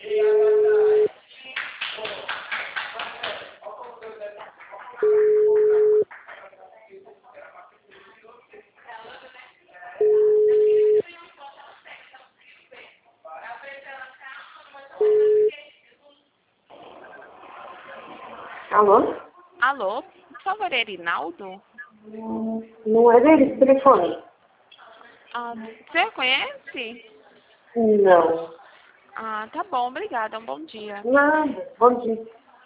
Alô? Alô, por favor, é Erinaldo? Não é dele esse telefone? Você conhece? Não. Tá bom, obrigada, um bom dia. Nada. Bom dia.